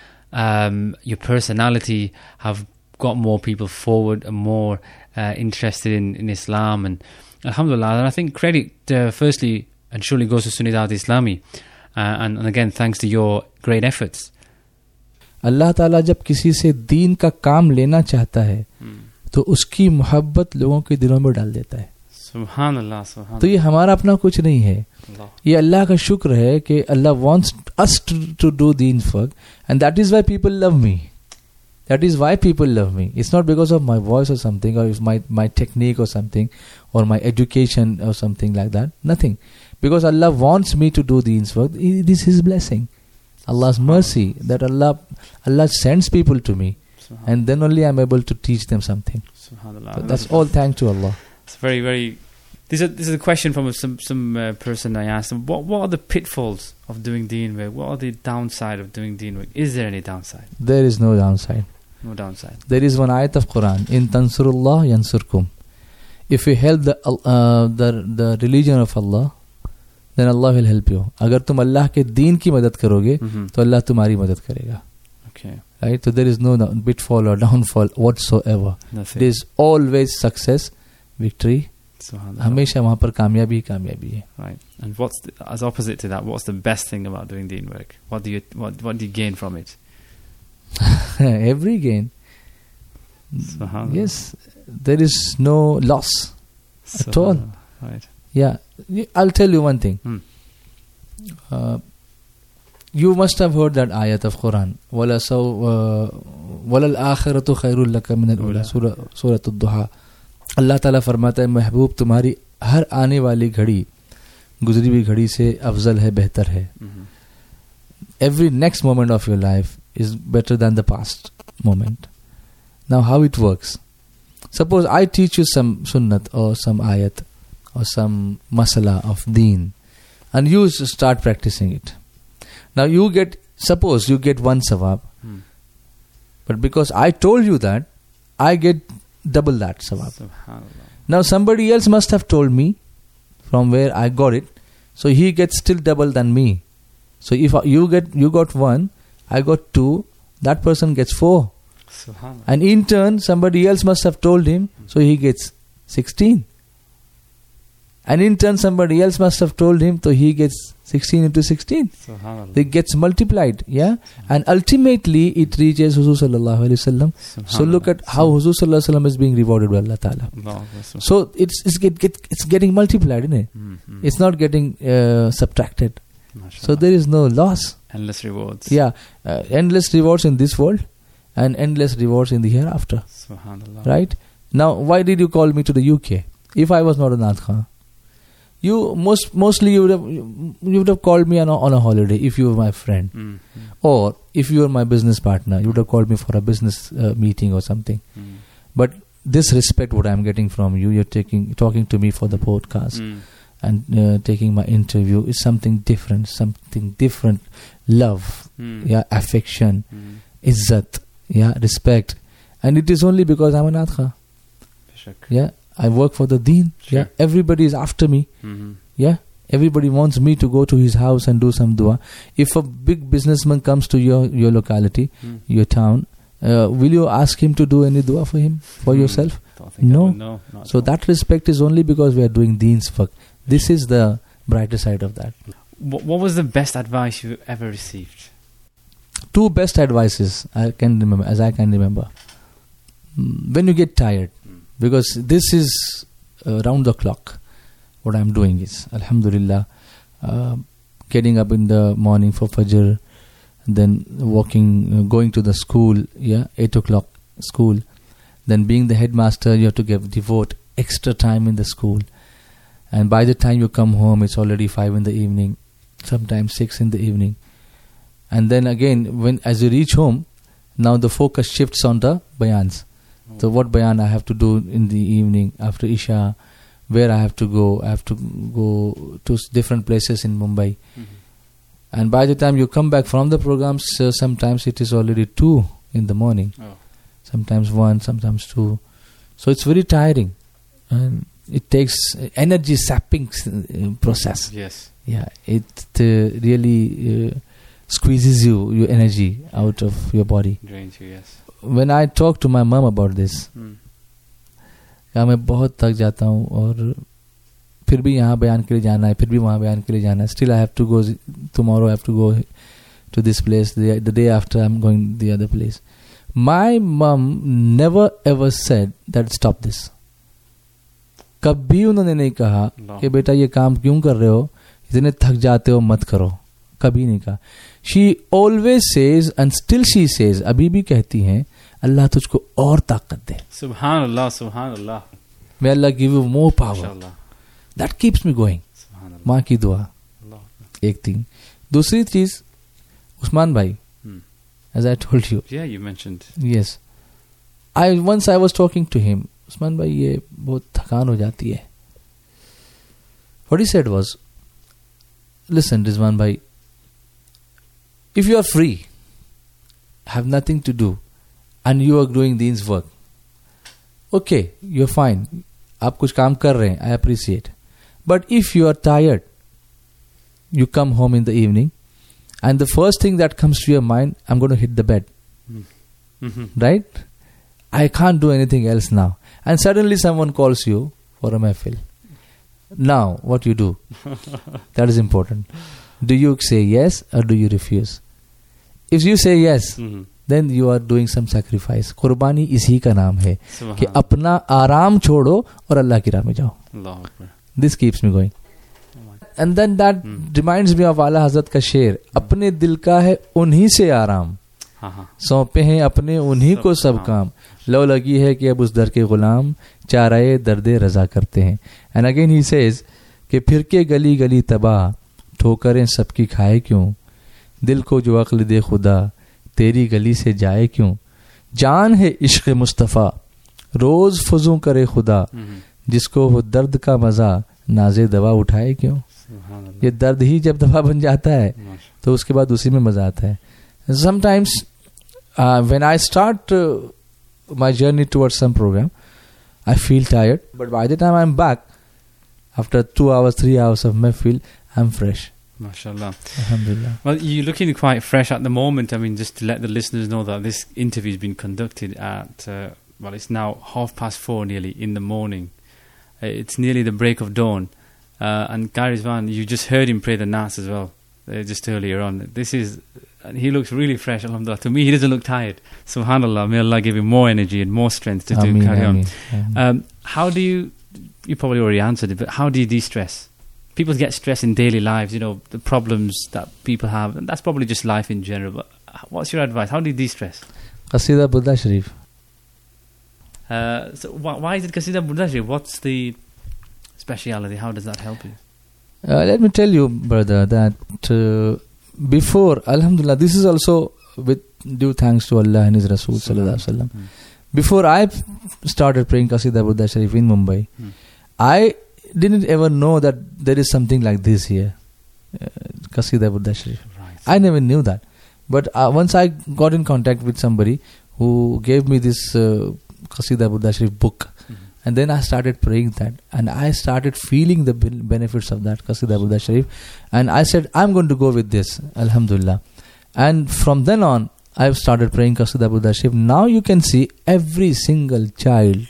Um, your personality have got more people forward and more uh, interested in, in Islam, and alhamdulillah. And I think credit uh, firstly and surely goes to Sunni Dawat Islami, uh, and, and again thanks to your great efforts. Allah Ta'ala जब किसी से दीन का काम लेना चाहता है तो उसकी मोहब्बत लोगों के दिलों में डाल देता है. Subhanallah, subhanallah. तो ये हमारा अपना कुछ नहीं है, ये अल्लाह का शुक्र है कि अल्लाह wants us to, to do deen work, and that is why people love me. That is why people love me. It's not because of my voice or something, or if my, my technique or something, or my education or something like that. Nothing. Because Allah wants me to do deen's work. It is His blessing, Allah's mercy, that Allah Allah sends people to me, and then only I'm able to teach them something. Subhanallah. So that's all thanks to Allah. It's very, very... This is, this is a question from some some uh, person I asked them. What, what are the pitfalls of doing deen work? What are the downside of doing deen work? Is there any downside? There is no downside. No downside. There is one ayat of Quran. In tansurullah yansurkum. If you help the, uh, the, the religion of Allah, then Allah will help you. अगर तुम अल्लाह के दीन की मदद करोगे तो अल्लाह तुम्हारी मदद करेगा. Okay. Right? So there is no pitfall or downfall whatsoever. Nothing. There is always success, victory. हमेशा वहाँ पर कामयाबी कामयाबी है. Right. And what's the, as opposite to that, what's the best thing about doing deen work? What do you what what do you gain from it? Every gain. Yes, there is no loss at all. Right. Yeah, I'll tell you one thing. Hmm. Uh, you must have heard that ayat of Quran. وَلَا سَوْ وَلَا الْآخِرَةُ خَيْرٌ لَكَ مِنَ الْأُولَى सूरत الضحى. अल्लाह ताला फरमाता है, महबूब तुम्हारी हर आने वाली घड़ी गुजरी हुई घड़ी से अफजल है, बेहतर है. Every next moment of your life is better than the past moment. Now how it works? Suppose I teach you some sunnat or some ayat or some masala of deen, and you start practicing it. Now you get, suppose you get one sawab, hmm. but because I told you that, I get double that sawab. Now somebody else must have told me from where I got it, so he gets still double than me. So if you get you got one, I got two, that person gets four. And in turn, somebody else must have told him, so he gets sixteen. And in turn, somebody else must have told him, so he gets sixteen into sixteen. It gets multiplied, yeah? And ultimately, it reaches Huzur Sallallahu Alaihi Wasallam. So look at how Huzur Sallallahu Alaihi Wasallam is being rewarded by Allah Ta'ala. So it's it's, get, get, it's getting multiplied, isn't it? Mm-hmm. It's not getting uh, subtracted. So there is no loss. Endless rewards. Yeah, uh, endless rewards in this world and endless rewards in the hereafter. Subhanallah. Right? Now, why did you call me to the U K? If I was not a Naat Khan, you most mostly you would have you would have called me on a, on a holiday if you were my friend, Mm. or if you were my business partner, you would have called me for a business uh, meeting or something. Mm. But this respect, what I'm getting from you, you're taking talking to me for the podcast Mm. and uh, taking my interview is something different, something different. Love, Mm. yeah, affection, Mm. izzat, yeah, respect, and it is only because I'm a Naat Khan. Bishak. Yeah, I work for the Deen. Sure. Yeah, everybody is after me. Mhm. Yeah, everybody wants me to go to his house and do some dua. If a big businessman comes to your your locality, Mm. your town, uh, will you ask him to do any dua for him, for Mm. yourself? Don't think I No. would know. Not So at all. that respect is only because we are doing Deen's work. This is the brighter side of that. Wh- What was the best advice you ever received? Two best advices I can remember, as I can remember. Mm, When you get tired, Mm. because this is uh, round the clock. What I'm doing is, Alhamdulillah, uh, getting up in the morning for Fajr, then walking, uh, going to the school, yeah, eight o'clock school, then being the headmaster, you have to give devote extra time in the school, and by the time you come home, it's already five in the evening, sometimes six in the evening, and then again, when as you reach home, now the focus shifts on the bayans. So what bayan I have to do in the evening after Isha, where I have to go. I have to go to s- different places in Mumbai. Mhm. And by the time you come back from the programs, uh, sometimes it is already two in the morning. Oh. Sometimes one, sometimes two. So it's very tiring. And it takes uh, energy sapping s- uh, process. Yes. Yeah, it uh, really uh, squeezes you, your energy out of your body. Drains you, yes. When I talk to my mom about this, Mm. क्या मैं बहुत थक जाता हूँ और फिर भी यहाँ बयान के लिए जाना है, फिर भी वहाँ बयान के लिए जाना है. Still I have to go, tomorrow I have to go to this place, the, the day after I'm going the other place. My mom never ever said that stop this. कभी उन्होंने नहीं कहा No. कि बेटा ये काम क्यों कर रहे हो, इतने थक जाते हो मत करो. कभी नहीं कहा. She always says and still she says, अभी भी कहती हैं, अल्लाह तुझको और ताकत दे. Subhanallah, Subhanallah. May Allah give you more power. Inshallah. That keeps me going. Subhanallah. माँ की दुआ. Allah. एक थिंग. दूसरी चीज, उस्मान भाई, Hmm. as I told you, Yeah, you mentioned. yes. I once I was talking to him. Usman भाई ये बहुत थकान हो जाती है. What he said was, listen, Rizwan bhai, if you are free, have nothing to do, and you are doing Deen's work, okay, you're fine. आप कुछ काम कर रहे हैं, I appreciate. But if you are tired, you come home in the evening, and the first thing that comes to your mind, I'm going to hit the bed, Mm-hmm. right? I can't do anything else now. And suddenly someone calls you for a mehfil. Now, what you do? That is important. Do you say yes or do you refuse? If you say yes, Mm-hmm. then you are doing some sacrifice. कुर्बानी इसी का नाम है कि Subhanallah. अपना आराम छोड़ो और अल्लाह की राह में जाओ. Allahu Akbar. This keeps me going. And then that Hmm. reminds me of आला हजरत का शेर, अपने दिल का है उन्हीं से आराम, हाँ हाँ. सौंपे हैं अपने उन्हीं को सब सब काम, लो लगी है कि अब उस दर के गुलाम चाराए दर्दे रजा करते हैं. एंड अगेन ही सेज कि फिर के गली गली तबाह ठोकरें सबकी खाए क्यों, दिल को जो अक्ल दे खुदा तेरी गली से जाए क्यों, जान है इश्क मुस्तफ़ा रोज फजू करे खुदा, Mm-hmm. जिसको हो दर्द का मजा नाजे दवा उठाए क्यों. Subhanallah. ये दर्द ही जब दवा बन जाता है Masha. तो उसके बाद उसी में मजा आता है. Sometimes uh, when I start uh, my journey towards some program, I feel tired, but by the time I'm back after two hours, three hours of mehfil, I'm fresh. MashaAllah. Alhamdulillah. Well, you're looking quite fresh at the moment. I mean, just to let the listeners know that this interview has been conducted at, uh, well, it's now half past four nearly in the morning. Uh, it's nearly the break of dawn. Uh, and Gary Rizwan, you just heard him pray the Nas as well, uh, just earlier on. This is, and he looks really fresh, alhamdulillah. To me, he doesn't look tired. Subhanallah, may Allah give him more energy and more strength to, to Ameen, carry on. ameen, ameen. Um, how do you, you probably already answered it, but how do you de-stress? people get stressed in daily lives, you know, the problems that people have, and that's probably just life in general. But what's your advice? How do you de-stress? Qasida Burda Sharif. Uh, so wh- why is it Qasida Burda Sharif? What's the speciality? How does that help you? Uh, let me tell you, brother, that uh, before, Alhamdulillah, this is also with due thanks to Allah and His Rasul Sallallahu Alaihi Wasallam. Mm. Before I started praying Qasida Burda Sharif in Mumbai, Mm. I didn't ever know that there is something like this here, uh, Qasida Burda Sharif. Right. I never knew that. But uh, once I got in contact with somebody who gave me this uh, Qasida Burda Sharif book, Mhm. and then I started praying that, and I started feeling the ben- benefits of that Qasida Burda Sharif, and I said, I'm going to go with this, Alhamdulillah. And from then on, I've started praying Qasida Burda Sharif. Now you can see every single child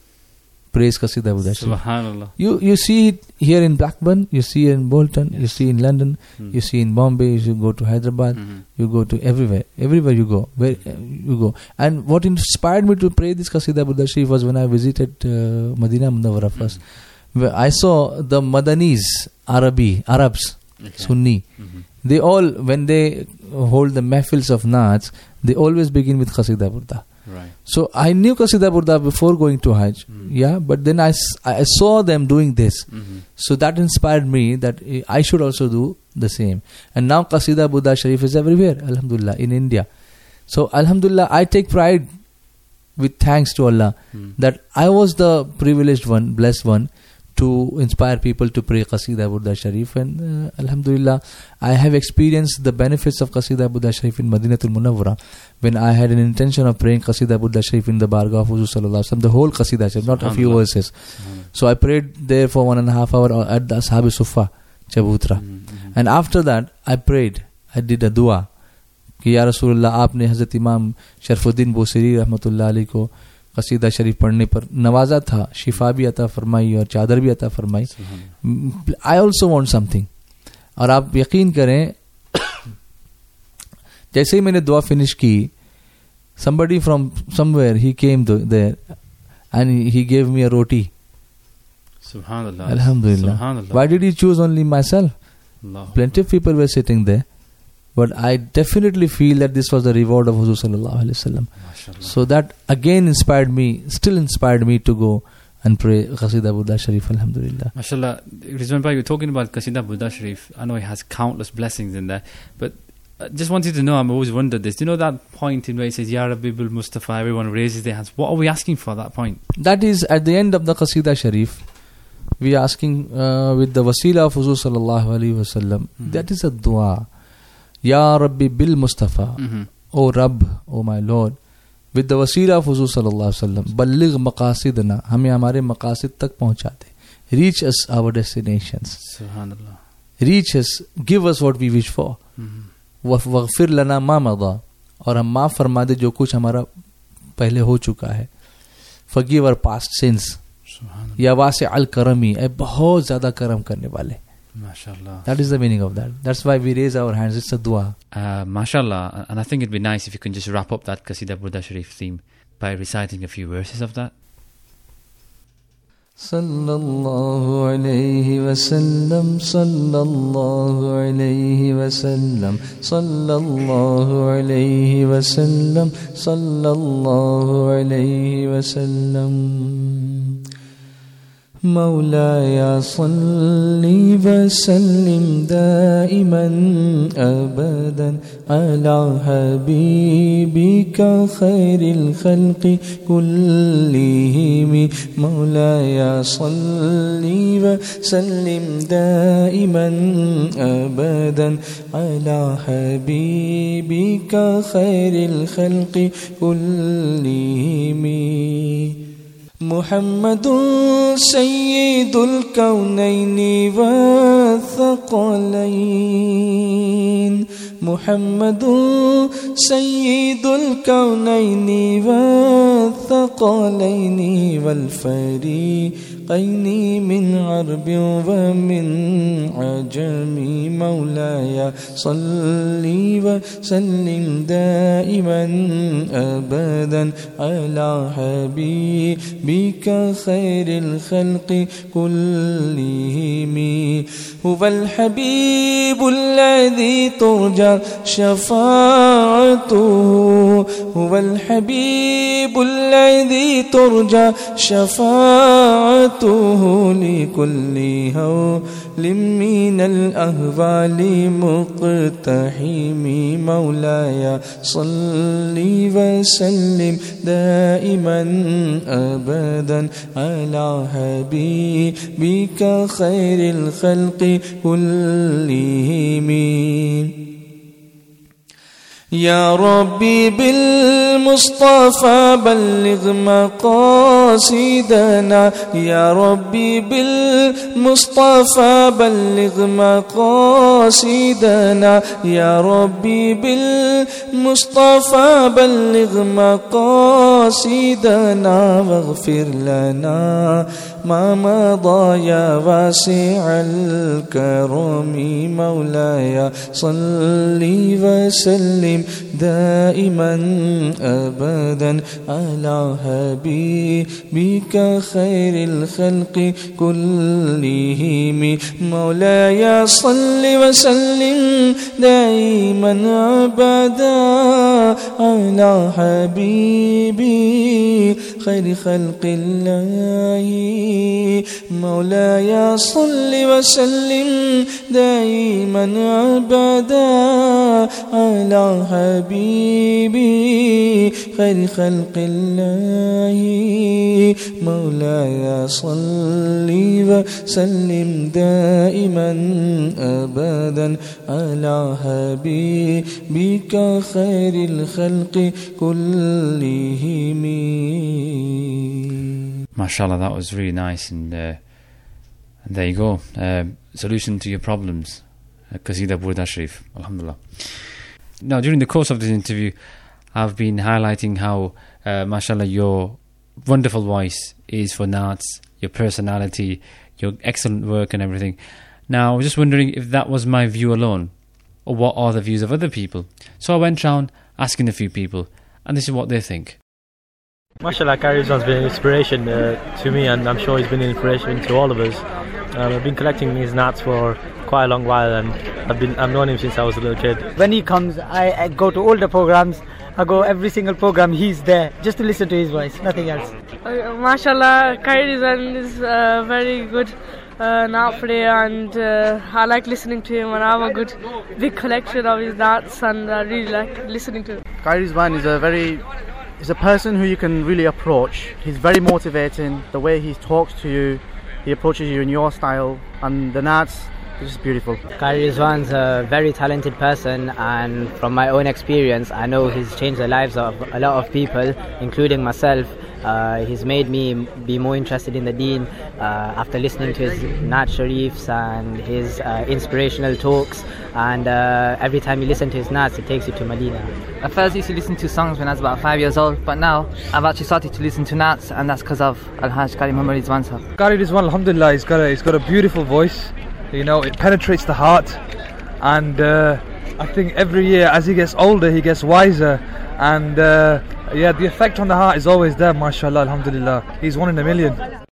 praise Qasida Burda Sharif. Subhanallah. You you see it here in Blackburn, you see it in Bolton, you see in London, Mm. you see in Bombay, you go to Hyderabad, Mhm. you go to everywhere. Everywhere you go, where uh, you go. And what inspired me to pray this Qasida Burda Sharif was when I visited uh, Madinah Munawwara first. Where I saw the Madanis, Arabi, Arabs, Okay. Sunni. Mhm. They all, when they hold the mahfils of Naats, they always begin with Qasida Burda. Right. So I knew Qasida Burda before going to Hajj. Mm. Yeah, but then I, s- I saw them doing this. Mhm. So that inspired me that eh, I should also do the same. And now Qasida Burda Sharif is everywhere, Alhamdulillah, in India. So Alhamdulillah, I take pride with thanks to Allah Mm. that I was the privileged one, blessed one, to inspire people to pray Qasida Burda Sharif. And uh, Alhamdulillah, I have experienced the benefits of Qasida Burda Sharif in Madinatul Munawwara when I had an intention of praying Qasida Burda Sharif in the Bargah of Huzur Sallallahu Alaihi Wasallam, the whole Qasida Sharif, not a few Subhanallah. verses. So I prayed there for one and a half hour at the Ashab-e Sufa, Chabutra. Mhm. Mhm. And after that, I prayed, I did a dua कि या रसूलुल्लाह आपने हज़रत इमाम शरफुद्दीन बोसरी रहमतुल्लाह अलैह को कसीदा शरीफ पढ़ने पर नवाजा था, शिफा भी अता फरमाई और चादर भी अता फरमाई. I also want something. और आप यकीन करें, जैसे ही मैंने दुआ फिनिश की, somebody from somewhere he came there and he gave me a roti. Subhanallah. Alhamdulillah. Subhanallah. Why did he choose only myself? Allah. Plenty of people were sitting there, but I definitely feel that this was the reward of Huzur Sallallahu Alaihi Wasallam. MashaAllah. So that again inspired me, still inspired me to go and pray Qasida Burda Sharif, Alhamdulillah. MashaAllah. Rizwan Bhai, you're talking about Qasida Burda Sharif. I know it has countless blessings in there, but I just wanted to know, I'm always wondered this. Do you know that point in where it says, Ya Rabbi bil Mustafa, everyone raises their hands. What are we asking for at that point? That is at the end of the Qasida Sharif. We are asking uh, with the wasila of Huzur Sallallahu Alaihi Wasallam. Mhm. That is a dua. Ya Rabbi bil Mustafa. Mm-hmm. O Rabb, O my Lord. With the wasila of Huzur Sallallahu Alaihi Wasallam. Balligh maqasidna. हमें हमारे मकासिद तक पहुंचा दे. Reach us our destinations. Subhanallah. Reach us. Give us what we wish for. Mm-hmm. वग़फ़िर लना मा मदा. और हम माफ़ फरमा दे जो कुछ हमारा पहले हो चुका है. Forgive our past sins. Subhanallah. या वासे अल करमी, ए बहुत ज़्यादा करम करने वाले. MashaAllah. That is the meaning of that. That's why we raise our hands. It's a dua. Uh, MashaAllah. And I think it'd be nice if you can just wrap up that Qasida Burda Sharif theme by reciting a few verses of that. Sallallahu alayhi wa sallam, sallallahu alayhi wa sallam, sallallahu alayhi wa sallam, sallallahu alayhi wa sallam. مولاي صل وسلم دائما أبدا على حبيبك خير الخلق كلهم. مولاي صل وسلم دائما أبدا على حبيبك خير الخلق كلهم. محمد سيد الكونين والثقلين والثقلين محمد سيد الكونين والثقلين والفريقين من عرب ومن عجم مولاي صل وسلم دائما أبدا على حبيبك خير الخلق كلهم هو الحبيب الذي ترجى شفاعته هو الحبيب الذي ترجى شفاعته لكل هول من الأهوال مقتحم مولاي صل وسلم دائما أبدا على حبيبك خير الخلق كلهم يا ربي بالمصطفى بلغ مقاصدنا يا ربي بالمصطفى بلغ مقاصدنا يا ربي بالمصطفى بلغ مقاصدنا واغفر لنا ما مضى يا واسع الكرم مولاي صل وسلم دائما أبدا على حبيبك خير الخلق كلهم مولاي صل وسلم دائما أبدا على حبيبي خير خلق الله مولاي صل وسلم دائما أبدا على حبيبي خير خلق الله مولاي صل وسلم دائما أبدا على حبيبك خير الخلق كلهم. MashaAllah, that was really nice, and, uh, and there you go. Uh, solution to your problems. Qasida Burda Sharif. Alhamdulillah. Now, during the course of this interview, I've been highlighting how, uh, mashallah, your wonderful voice is for Naats, your personality, your excellent work and everything. Now, I was just wondering if that was my view alone, or what are the views of other people. So I went round asking a few people, and this is what they think. MashaAllah, Qari Rizwan's been an inspiration uh, to me, and I'm sure he's been an inspiration to all of us. Um, I've been collecting his Naats for quite a long while, and I've been I've known him since I was a little kid. When he comes, I, I go to all the programs. I go every single program. He's there just to listen to his voice, nothing else. Uh, MashaAllah, Qari Rizwan is a very good uh, Naat player, and uh, I like listening to him. And I have a good big collection of his Naats, and I really like listening to him. Qari Rizwan is a very He's a person who you can really approach. He's very motivating. The way he talks to you, he approaches you in your style, and the Naats is just beautiful. Qari Rizwan's a very talented person, and from my own experience, I know he's changed the lives of a lot of people, including myself. Uh, he's made me be more interested in the Deen uh, after listening to his Naat Sharifs and his uh, inspirational talks, and uh, every time you listen to his Naats, it takes you to Medina. At first I used to listen to songs when I was about five years old, but now I've actually started to listen to Naats, and that's because of Al-Hajj Qari Muhammad Rizwan Sahab. Qari Rizwan, alhamdulillah, he's got, a, he's got a beautiful voice, you know, it penetrates the heart, and uh, I think every year as he gets older he gets wiser, and uh, yeah, the effect on the heart is always there, mashallah, alhamdulillah. He's one in a million.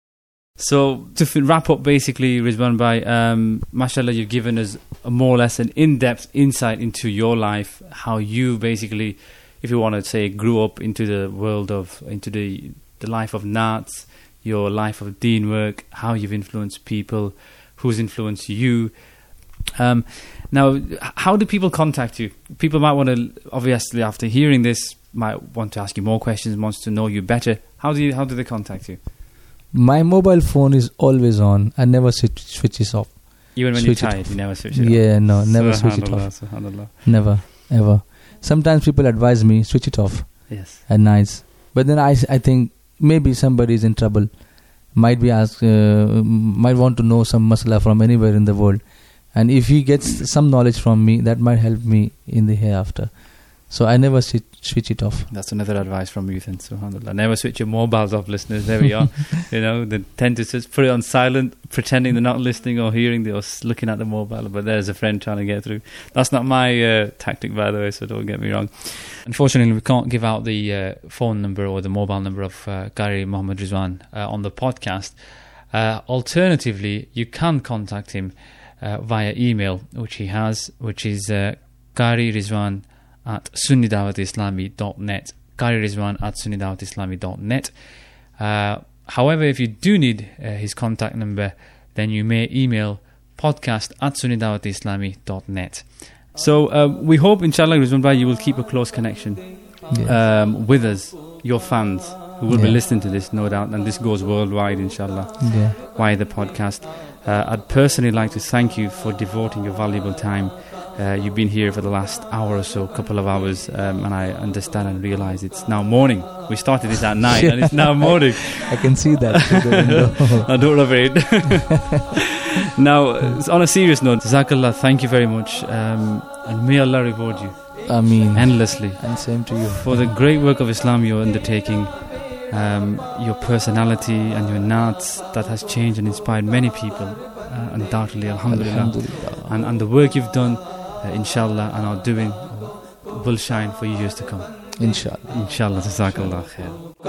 So, to f- wrap up basically, Rizwan Bhai, um, mashallah, you've given us a more or less an in-depth insight into your life, how you basically, if you want to say, grew up into the world of, into the, the life of Naats, your life of Deen work, how you've influenced people, who's influenced you. Um, now, how do people contact you? People might want to, obviously, after hearing this, might want to ask you more questions, wants to know you better. How do you, how do they contact you? My mobile phone is always on. I never switch switches off. Even when switch you're tired, you never switch it yeah, off? no, never switch it off. Subhanallah. Never, ever. Sometimes people advise me, switch it off yes. at nights. But then I, I think maybe somebody is in trouble. Might be asked, uh, might want to know some masala from anywhere in the world. And if he gets some knowledge from me, that might help me in the hereafter. So I never switch, switch it off. That's another advice from you then, subhanAllah. Never switch your mobiles off, listeners. There we are. You know, they tend to just put it on silent, pretending they're not listening or hearing the, or looking at the mobile, but there's a friend trying to get through. That's not my uh, tactic, by the way, so don't get me wrong. Unfortunately, we can't give out the uh, phone number or the mobile number of uh, Qari Muhammad Rizwan uh, on the podcast. Uh, alternatively, you can contact him uh, via email, which he has, which is uh, Qari Rizwan at sunni dawat islami dot net. Qari Rizwan at sunni dawat islami dot net. Uh, however, if you do need uh, his contact number, then you may email podcast at sunni dawat islami dot net. So uh, we hope, inshallah, Rizwan Bhai, you will keep a close connection yeah. um, with us, your fans, who will yeah. be listening to this, no doubt, and this goes worldwide, inshallah, yeah. via the podcast. Uh, I'd personally like to thank you for devoting your valuable time. Uh, you've been here for the last hour or so, couple of hours, um, and I understand and realise it's now morning. We started this at night, yeah. and it's now morning. I can see that through the window. I don't afraid. Now, on a serious note, Jazakallah, thank you very much, um, and may Allah reward you. Ameen. Endlessly. And same to you. For the great work of Islam you're undertaking, um, your personality and your naats that has changed and inspired many people, uh, undoubtedly, alhamdulillah. Alhamdulillah. And, and the work you've done, Uh, inshallah, and are doing will shine for years to come. Inshallah. Inshallah. Jazakallah khair.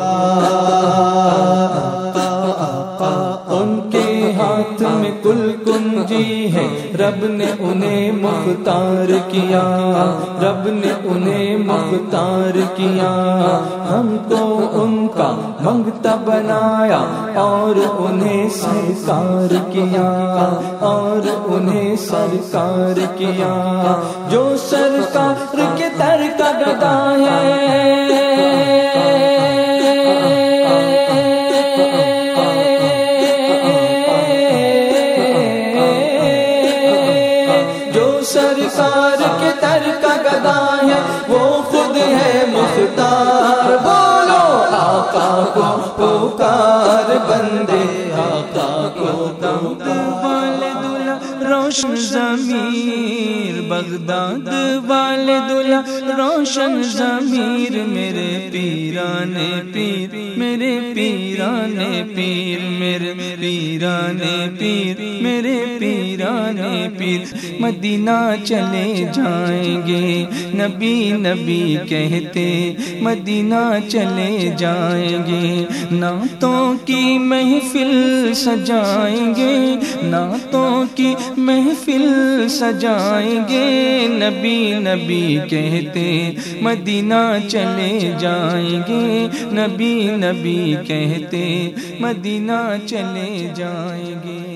उनके हाथ में कुल कुंजी है, रब ने उन्हें मुख्तार किया, रब ने उन्हें मुख्तार किया, हमको उनका मंगता बनाया और उन्हें सरकार किया, और उन्हें सरकार किया, जो सरकार के दर का गदा है, सरकार के दर का गदा है, वो खुद है मुख्तार। बोलो आका को पुकार बंदे, आका को बगदाद वाले दुल्हा रोशन ज़मीर, बगदाद वाले दुल्हा रोशन ज़मीर, मेरे पीराने पीर, मेरे पीराने पीर, मेरे पीराने पीर, मेरे पीराने पीर, मदीना चले जाएंगे, नबी नबी कहते, मदीना चले जाएंगे, नातों की महफिल सजाएंगे, नातों की महफिल सजाएंगे, नबी नबी कहते, मदीना चले जाएंगे, नबी नबी कहते, मदीना चले जाएंगे।